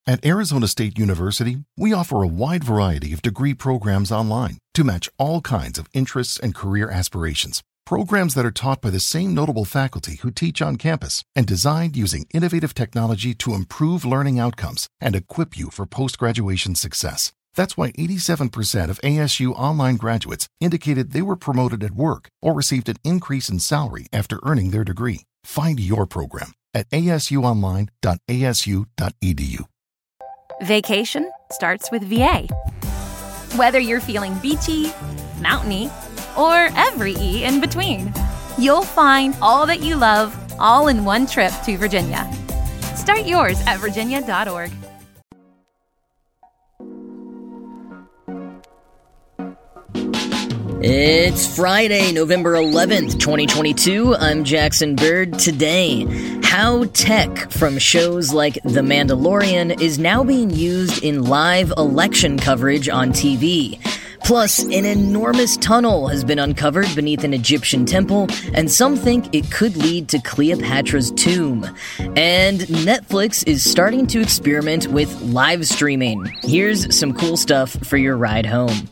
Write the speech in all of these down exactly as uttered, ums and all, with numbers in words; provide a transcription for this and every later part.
At Arizona State University, we offer a wide variety of degree programs online to match all kinds of interests and career aspirations. Programs that are taught by the same notable faculty who teach on campus and designed using innovative technology to improve learning outcomes and equip you for post-graduation success. That's why eighty-seven percent of A S U online graduates indicated they were promoted at work or received an increase in salary after earning their degree. Find your program at a s u online dot a s u dot e d u. Vacation starts with V A. Whether you're feeling beachy, mountainy, or every E in between, you'll find all that you love all in one trip to Virginia. Start yours at virginia dot org. It's Friday, November eleventh, twenty twenty-two. I'm Jackson Bird. Today, how tech from shows like The Mandalorian is now being used in live election coverage on T V. Plus, an enormous tunnel has been uncovered beneath an Egyptian temple, and some think it could lead to Cleopatra's tomb. And Netflix is starting to experiment with live streaming. Here's some cool stuff for your ride home.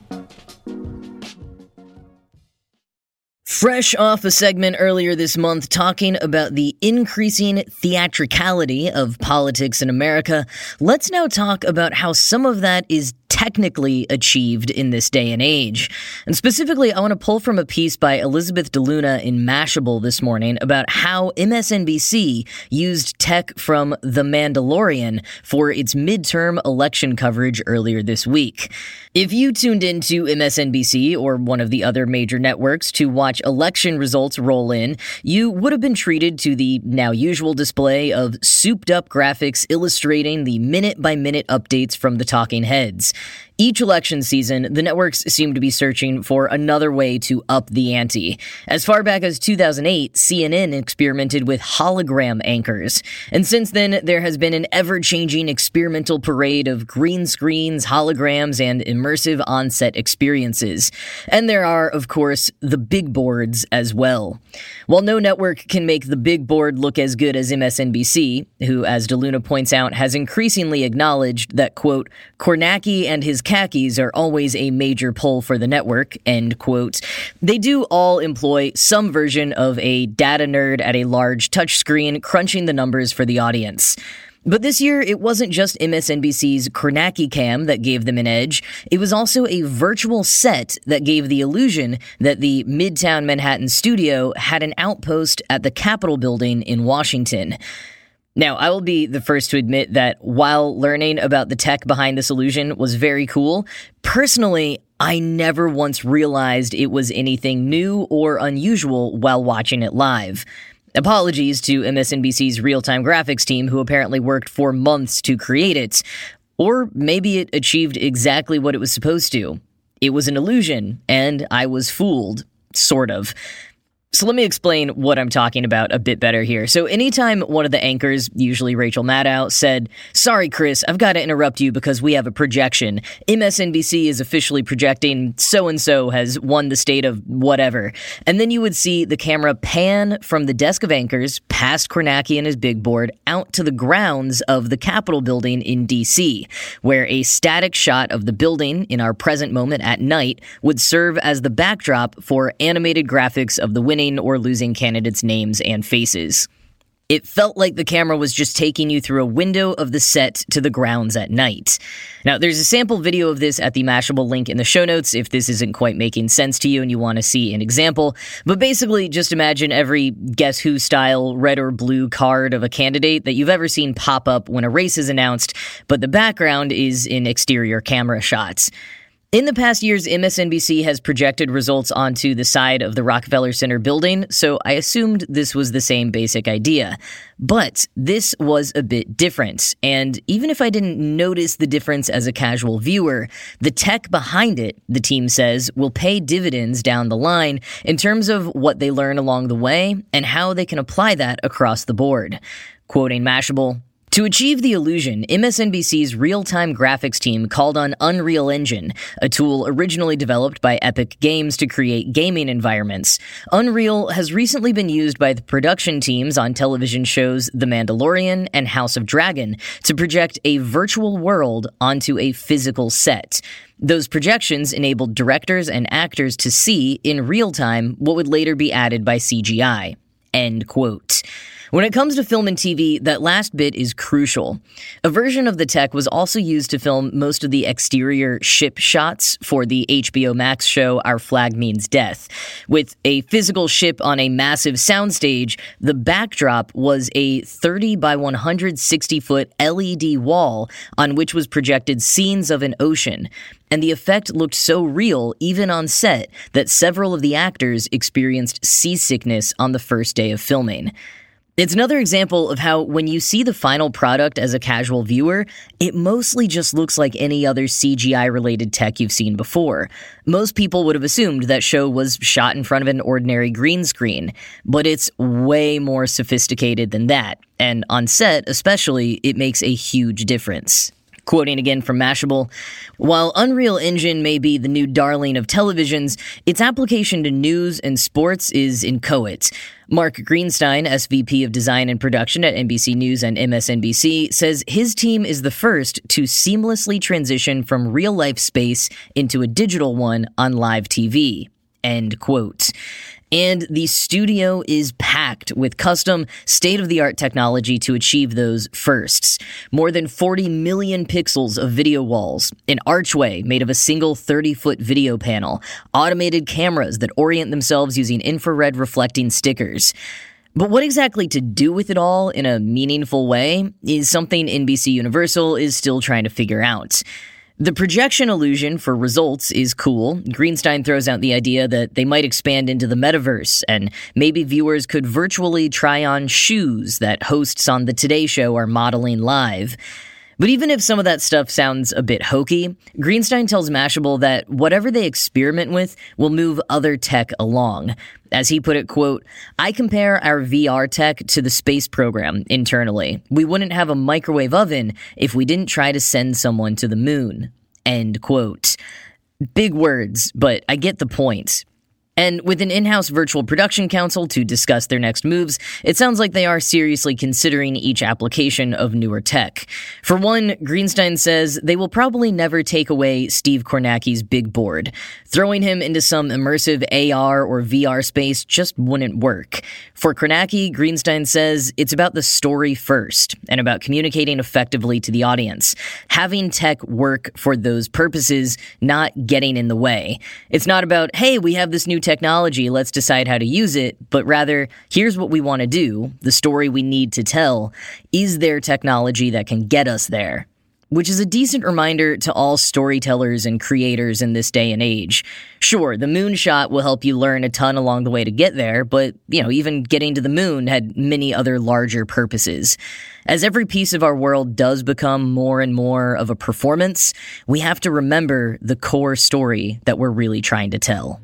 Fresh off a segment earlier this month talking about the increasing theatricality of politics in America, let's now talk about how some of that is technically achieved in this day and age. And specifically, I want to pull from a piece by Elizabeth DeLuna in Mashable this morning about how M S N B C used tech from The Mandalorian for its midterm election coverage earlier this week. If you tuned into M S N B C or one of the other major networks to watch election results roll in, you would have been treated to the now usual display of souped-up graphics illustrating the minute-by-minute updates from the talking heads. Each election season, the networks seem to be searching for another way to up the ante. As far back as two thousand eight, C N N experimented with hologram anchors. And since then, there has been an ever-changing experimental parade of green screens, holograms, and immersive on-set experiences. And there are, of course, the big boards as well. While no network can make the big board look as good as M S N B C, who, as DeLuna points out, has increasingly acknowledged that, quote, Kornacki and his khakis are always a major pull for the network, end quote. They do all employ some version of a data nerd at a large touchscreen crunching the numbers for the audience. But this year, it wasn't just M S N B C's Kornacki cam that gave them an edge. It was also a virtual set that gave the illusion that the Midtown Manhattan studio had an outpost at the Capitol building in Washington. Now, I will be the first to admit that while learning about the tech behind this illusion was very cool, personally, I never once realized it was anything new or unusual while watching it live. Apologies to M S N B C's real-time graphics team who apparently worked for months to create it. Or maybe it achieved exactly what it was supposed to. It was an illusion, and I was fooled. Sort of. So let me explain what I'm talking about a bit better here. So anytime one of the anchors, usually Rachel Maddow, said, "Sorry, Chris, I've got to interrupt you because we have a projection. M S N B C is officially projecting so-and-so has won the state of whatever." And then you would see the camera pan from the desk of anchors, past Kornacki and his big board, out to the grounds of the Capitol building in D C, where a static shot of the building in our present moment at night would serve as the backdrop for animated graphics of the winning or losing candidates' names and faces. It felt like the camera was just taking you through a window of the set to the grounds at night. Now, there's a sample video of this at the Mashable link in the show notes if this isn't quite making sense to you and you want to see an example. But basically, just imagine every Guess Who style red or blue card of a candidate that you've ever seen pop up when a race is announced, but the background is in exterior camera shots. In the past years, M S N B C has projected results onto the side of the Rockefeller Center building, so I assumed this was the same basic idea. But this was a bit different, and even if I didn't notice the difference as a casual viewer, the tech behind it, the team says, will pay dividends down the line in terms of what they learn along the way and how they can apply that across the board. Quoting Mashable, To achieve the illusion, M S N B C's real-time graphics team called on Unreal Engine, a tool originally developed by Epic Games to create gaming environments. Unreal has recently been used by the production teams on television shows The Mandalorian and House of Dragon to project a virtual world onto a physical set. Those projections enabled directors and actors to see, in real time, what would later be added by C G I. End quote. When it comes to film and T V, that last bit is crucial. A version of the tech was also used to film most of the exterior ship shots for the H B O Max show Our Flag Means Death. With a physical ship on a massive soundstage, the backdrop was a thirty by one hundred sixty foot L E D wall on which was projected scenes of an ocean. And the effect looked so real, even on set, that several of the actors experienced seasickness on the first day of filming. It's another example of how, when you see the final product as a casual viewer, it mostly just looks like any other C G I-related tech you've seen before. Most people would have assumed that show was shot in front of an ordinary green screen, but it's way more sophisticated than that, and on set, especially, it makes a huge difference. Quoting again from Mashable, while Unreal Engine may be the new darling of televisions, its application to news and sports is inchoate. Mark Greenstein, S V P of Design and Production at N B C News and M S N B C, says his team is the first to seamlessly transition from real-life space into a digital one on live T V. End quote. And the studio is packed with custom, state-of-the-art technology to achieve those firsts. More than forty million pixels of video walls, an archway made of a single thirty foot video panel, automated cameras that orient themselves using infrared reflecting stickers. But what exactly to do with it all in a meaningful way is something N B C Universal is still trying to figure out. The projection illusion for results is cool. Greenstein throws out the idea that they might expand into the metaverse, and maybe viewers could virtually try on shoes that hosts on The Today Show are modeling live. But even if some of that stuff sounds a bit hokey, Greenstein tells Mashable that whatever they experiment with will move other tech along. As he put it, quote, I compare our V R tech to the space program internally. We wouldn't have a microwave oven if we didn't try to send someone to the moon. End quote. Big words, but I get the point. And with an in-house virtual production council to discuss their next moves, it sounds like they are seriously considering each application of newer tech. For one, Greenstein says they will probably never take away Steve Kornacki's big board. Throwing him into some immersive A R or V R space just wouldn't work. For Kornacki, Greenstein says it's about the story first, and about communicating effectively to the audience. Having tech work for those purposes, not getting in the way. It's not about, hey, we have this new technology, let's decide how to use it, but rather, here's what we want to do, the story we need to tell. Is there technology that can get us there? Which is a decent reminder to all storytellers and creators in this day and age. Sure, the moonshot will help you learn a ton along the way to get there, but, you know, even getting to the moon had many other larger purposes. As every piece of our world does become more and more of a performance, we have to remember the core story that we're really trying to tell.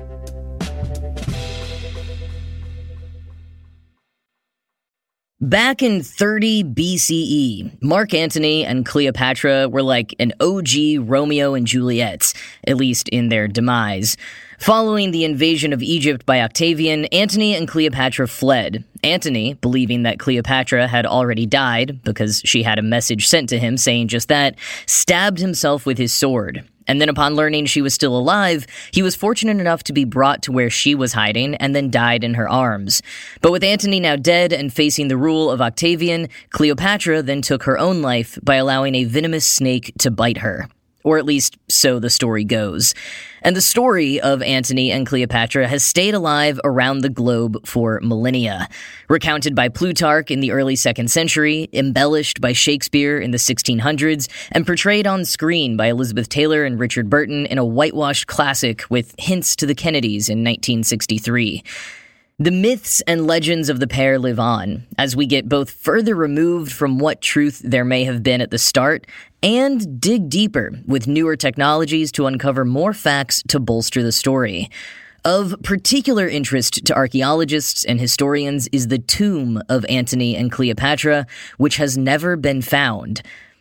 Back in thirty B C E, Mark Antony and Cleopatra were like an O G Romeo and Juliet, at least in their demise. Following the invasion of Egypt by Octavian, Antony and Cleopatra fled. Antony, believing that Cleopatra had already died, because she had a message sent to him saying just that, stabbed himself with his sword. And then upon learning she was still alive, he was fortunate enough to be brought to where she was hiding and then died in her arms. But with Antony now dead and facing the rule of Octavian, Cleopatra then took her own life by allowing a venomous snake to bite her. Or at least, so the story goes. And the story of Antony and Cleopatra has stayed alive around the globe for millennia. Recounted by Plutarch in the early second century, embellished by Shakespeare in the sixteen hundreds, and portrayed on screen by Elizabeth Taylor and Richard Burton in a whitewashed classic with hints to the Kennedys in nineteen sixty-three. The myths and legends of the pair live on, as we get both further removed from what truth there may have been at the start, and dig deeper with newer technologies to uncover more facts to bolster the story. Of particular interest to archaeologists and historians is the tomb of Antony and Cleopatra, which has never been found.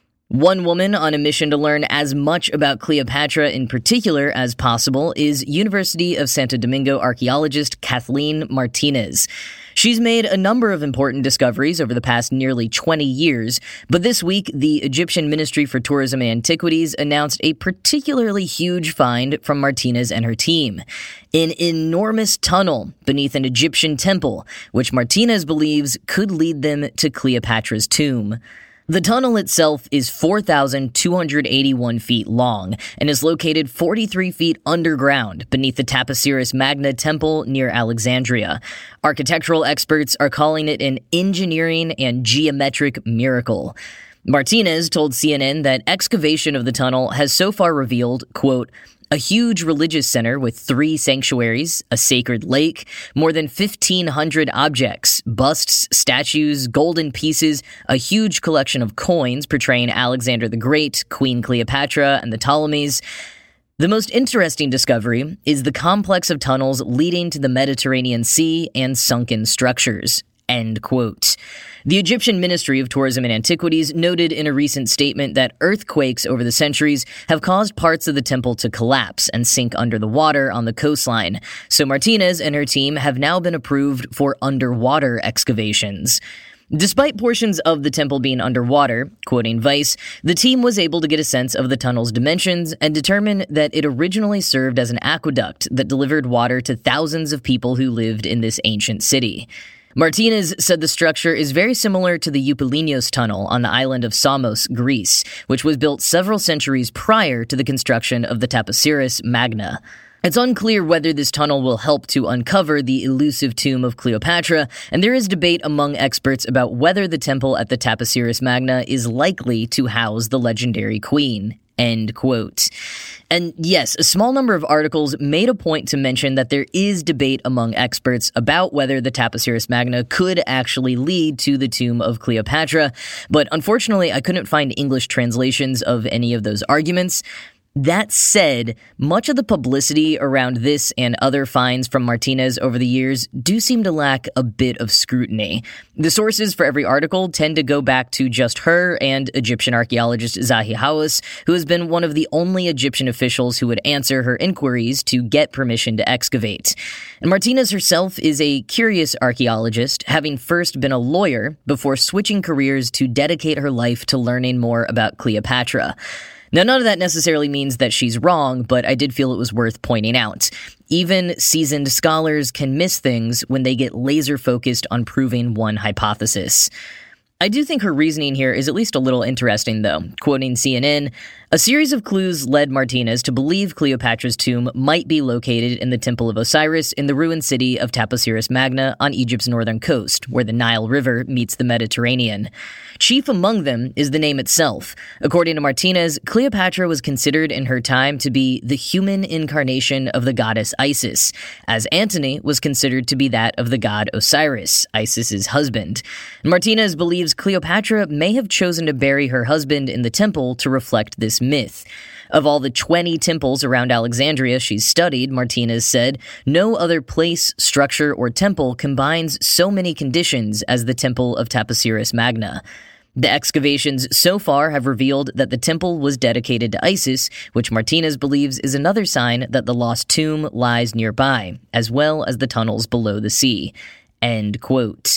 One woman on a mission to learn as much about Cleopatra in particular as possible is University of Santo Domingo archaeologist Kathleen Martinez. She's made a number of important discoveries over the past nearly twenty years, but this week the Egyptian Ministry for Tourism and Antiquities announced a particularly huge find from Martinez and her team. An enormous tunnel beneath an Egyptian temple, which Martinez believes could lead them to Cleopatra's tomb. The tunnel itself is four thousand two hundred eighty-one feet long and is located forty-three feet underground beneath the Taposiris Magna Temple near Alexandria. Architectural experts are calling it an engineering and geometric miracle. Martinez told C N N that excavation of the tunnel has so far revealed, quote, a huge religious center with three sanctuaries, a sacred lake, more than fifteen hundred objects, busts, statues, golden pieces, a huge collection of coins portraying Alexander the Great, Queen Cleopatra, and the Ptolemies. The most interesting discovery is the complex of tunnels leading to the Mediterranean Sea and sunken structures. End quote. The Egyptian Ministry of Tourism and Antiquities noted in a recent statement that earthquakes over the centuries have caused parts of the temple to collapse and sink under the water on the coastline, so Martinez and her team have now been approved for underwater excavations. Despite portions of the temple being underwater, quoting Vice, the team was able to get a sense of the tunnel's dimensions and determine that it originally served as an aqueduct that delivered water to thousands of people who lived in this ancient city. Martinez said the structure is very similar to the Eupalinos Tunnel on the island of Samos, Greece, which was built several centuries prior to the construction of the Taposiris Magna. It's unclear whether this tunnel will help to uncover the elusive tomb of Cleopatra, and there is debate among experts about whether the temple at the Taposiris Magna is likely to house the legendary queen. End quote. And yes, a small number of articles made a point to mention that there is debate among experts about whether the Taposiris Magna could actually lead to the tomb of Cleopatra, but unfortunately I couldn't find English translations of any of those arguments. That said, much of the publicity around this and other finds from Martinez over the years do seem to lack a bit of scrutiny. The sources for every article tend to go back to just her and Egyptian archaeologist Zahi Hawass, who has been one of the only Egyptian officials who would answer her inquiries to get permission to excavate. And Martinez herself is a curious archaeologist, having first been a lawyer before switching careers to dedicate her life to learning more about Cleopatra. Now, none of that necessarily means that she's wrong, but I did feel it was worth pointing out. Even seasoned scholars can miss things when they get laser-focused on proving one hypothesis. I do think her reasoning here is at least a little interesting, though. Quoting C N N, a series of clues led Martinez to believe Cleopatra's tomb might be located in the Temple of Osiris in the ruined city of Taposiris Magna on Egypt's northern coast, where the Nile River meets the Mediterranean. Chief among them is the name itself. According to Martinez, Cleopatra was considered in her time to be the human incarnation of the goddess Isis, as Antony was considered to be that of the god Osiris, Isis's husband. Martinez believes Cleopatra may have chosen to bury her husband in the temple to reflect this myth. Of all the twenty temples around Alexandria she's studied, Martinez said, no other place, structure, or temple combines so many conditions as the Temple of Taposiris Magna. The excavations so far have revealed that the temple was dedicated to Isis, which Martinez believes is another sign that the lost tomb lies nearby, as well as the tunnels below the sea. End quote.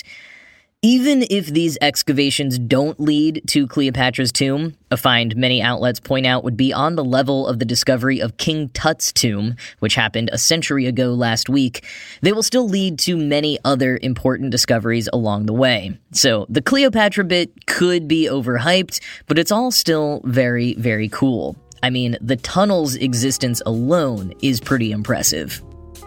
Even if these excavations don't lead to Cleopatra's tomb, a find many outlets point out would be on the level of the discovery of King Tut's tomb, which happened a century ago last week, they will still lead to many other important discoveries along the way. So the Cleopatra bit could be overhyped, but it's all still very, very cool. I mean, the tunnel's existence alone is pretty impressive.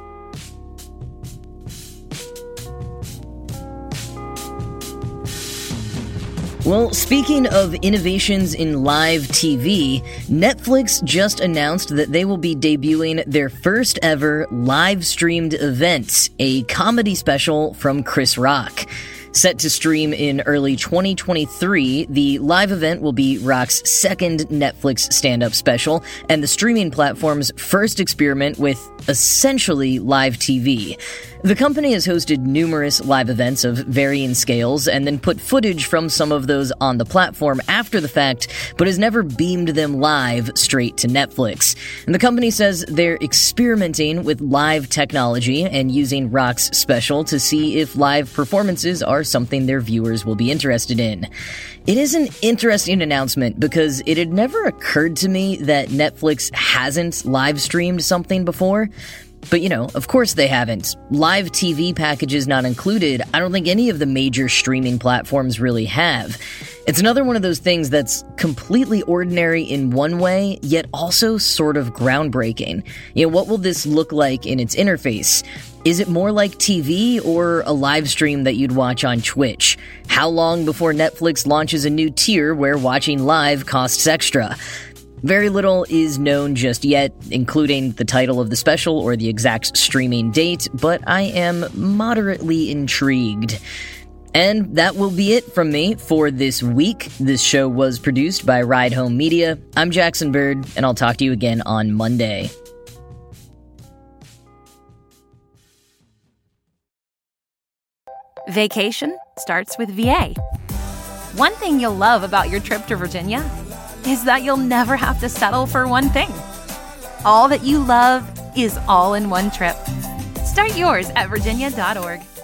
Well, speaking of innovations in live T V, Netflix just announced that they will be debuting their first ever live-streamed event, a comedy special from Chris Rock. Set to stream in early twenty twenty-three, the live event will be Rock's second Netflix stand-up special and the streaming platform's first experiment with essentially live T V. The company has hosted numerous live events of varying scales and then put footage from some of those on the platform after the fact, but has never beamed them live straight to Netflix. And the company says they're experimenting with live technology and using Rock's special to see if live performances are something their viewers will be interested in. It is an interesting announcement because it had never occurred to me that Netflix hasn't live streamed something before. But, you know, of course they haven't. Live T V packages not included, I don't think any of the major streaming platforms really have. It's another one of those things that's completely ordinary in one way, yet also sort of groundbreaking. You know, what will this look like in its interface? Is it more like T V or a live stream that you'd watch on Twitch? How long before Netflix launches a new tier where watching live costs extra? Very little is known just yet, including the title of the special or the exact streaming date, but I am moderately intrigued. And that will be it from me for this week. This show was produced by Ride Home Media. I'm Jackson Bird, and I'll talk to you again on Monday. Vacation starts with V A. One thing you'll love about your trip to Virginia is that you'll never have to settle for one thing. All that you love is all in one trip. Start yours at virginia dot org.